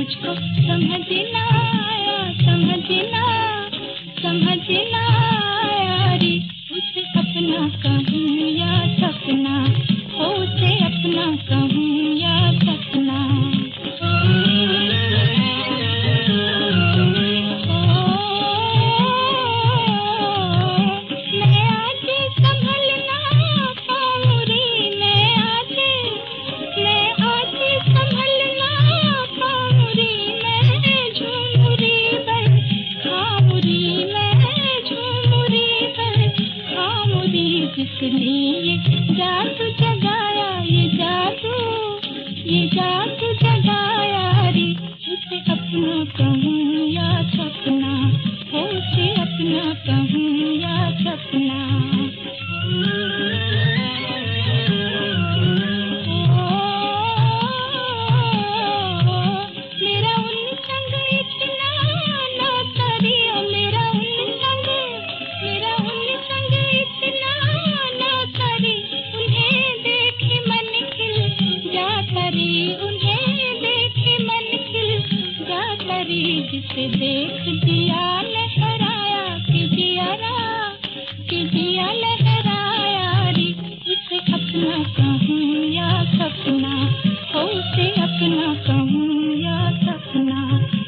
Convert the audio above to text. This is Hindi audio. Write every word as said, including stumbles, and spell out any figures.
मुझको समझना आया, समझना समझना आया रे। उसे अपना कहूँ या सपना, हो उसे अपना कहूँ या सपना। मैं आज संभलना पाऊँ रे, मैं आज मैं आज संभलना पाऊँ रे। मैं झूमूं रे बस खाऊं रे, मैं झूमूं रे बस खाऊं रे। जिसने ये जादू जगाया, ये जादू ये जादू जगाया रे। उसे अपना कहूँ या सपना, हो उसे अपना कहूँ या सपना। मेरा उन संग इतना नाता रे, मेरा उन संग मेरा उन संग इतना नाता रे। उन्हें देखे मन खिल जाता रे, उन्हें देखे मन खिल जाता रे। जिसे देख जिया लहराया कि जियारा कि जिया लहराया रे। उसे अपना कहूँ या सपना, हो उसे अपना कहूँ या सपना।